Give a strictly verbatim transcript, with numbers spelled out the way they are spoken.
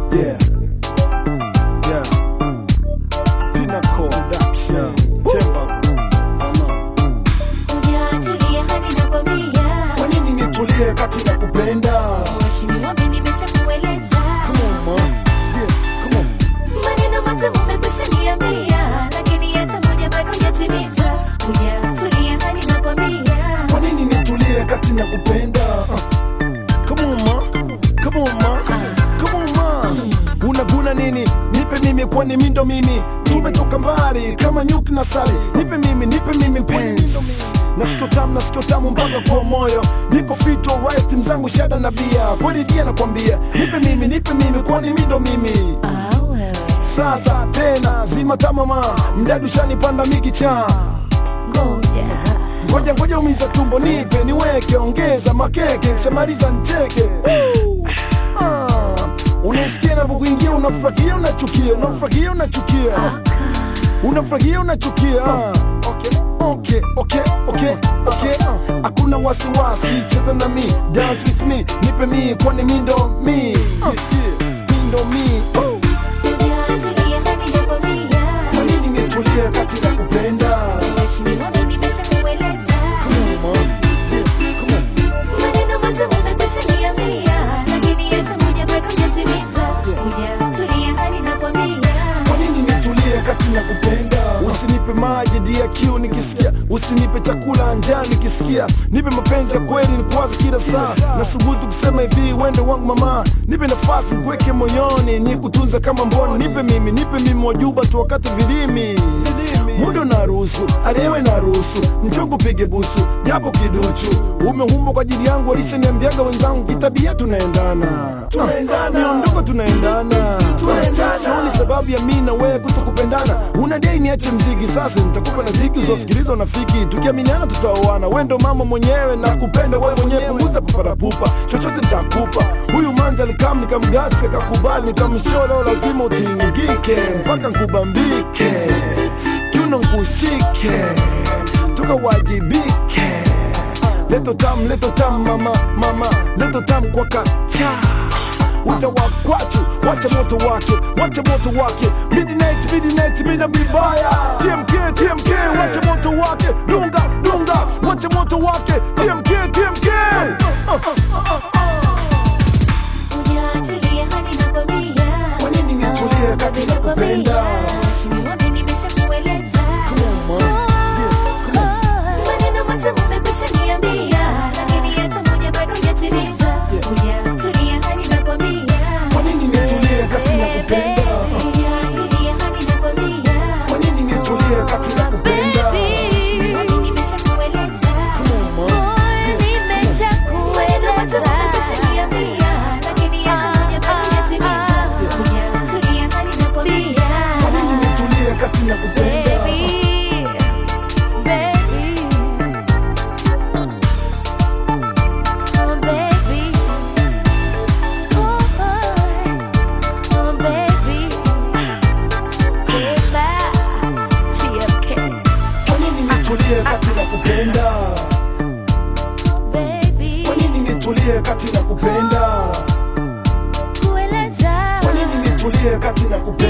Yeah. Yeah. Pinnacle Production. Temba. Unatulia hadi nakwambia. Kwa nini nitulie kati na kupenda? Mheshimiwa mimi nimeshakueleza. Come on, man. Yeah, come on. Maneno matamu umekwisha niambia, lakini hata moja bado hujatimiza. Unatulia hadi nakwambia. Kwa nini nitulie kati na kupenda? Uh. Come on, man. Come on, man. Come on, man. Unaguna nini? Nipe mimi kwani mimi ndo mimi. Tumetoka mbali kama nyuki na sali. Nipe mimi, nipe mimi penzi. Nasikio tamu, nasikio tamu mpaka kwa moyo. Niko fit alright, timu zangu shada na bia. Kwani dia nakwambia, nipe mimi, nipe mimi kwani mimi ndo mimi. Ah wewe. Sasa tena zima tamama, mdadu shanipanda miki cha. Ngoja. Ngoja ngoja umiza tumbo nipe niweke ongeza makeke shamaliza ncheke. Ah, unasikia navyokuingia unafurahia unachukia unafurahia unachukia unafurahia unachukia. Okay okay okay okay okay. Hakuna wasiwasi cheza na mi dance with me nipe mi kwani mi ndo mi mi ndo mi. Unatulia hadi nakwambia. Kwa nini nitulie kati na kupenda? Mheshimiwa mimi nimeshakueleza. Maneno matamu umekwisha niambia, lakini hata moja bado hujatimiza. Unatulia hadi nakwambia. Kwa nini nitulie kati na kupenda? Usinipe maji D Q nikisikia, usinipe chakula njaa nikisikia, nipe mapenzi ya kweli nikwaza kila saa. Nasubutu kusema hivi wende wangu mama, nipe nafasi nikuweke moyoni nikutunza kama mboni. Nipe mimi, nipe mimi wajuba tu wakati vilimi muda na ruhusu, aliyewe na ruhusu mchongo pige busu, japo kiduchu umehumba kwa ajili yangu. Walisha niambiaga wenzangu kitabia tunaendana, tunaendana miondoko tunaendana, tunaendana sioni sababu ya mimi na wewe kutokupendana. Una dai niache mziki sasa nitakupa na ziki uzosikiliza unafiki, tukiaminiana tutaoana. Wewe ndo mama mwenyewe na kupenda wewe mwenyewe, punguza paparapupa chochote nitakupa. Huyu manza alikam nikamgasi akakubali nikamsholo, lazima utingike mpaka nkubambike kiuno nkushike tukawajibike. Leto tam leto tam mama mama leto tam kwa kacha utawakwachu wacha moto wake wacha moto wake midnight midnight mina mibaya T M K T M K wacha moto wake dunga dunga wacha moto wake T M K T M K. Unatulia hadi nakwambia. Kwa nini nitulie kati na kupenda? Mheshimiwa mimi nimeshakueleza. Maneno matamu umekwisha niambia, lakini hata moja bado hujatimiza. Unatulia hadi nakwambia. Kwa nini nitulie kati na kupenda? Unatulia hadi nakwambia. Kwa nini nitulie kati na kupenda? Mheshimiwa mimi nimeshakueleza. Maneno matamu umekwisha niambia, lakini hata moja bado hujatimiza. Unatulia hadi nakwambia. Kwa nini nitulie kati na kupenda? Nitulie kati na kupenda. Kwa nini nitulie kati na kupenda? Kwa nini nitulie kati na kupenda?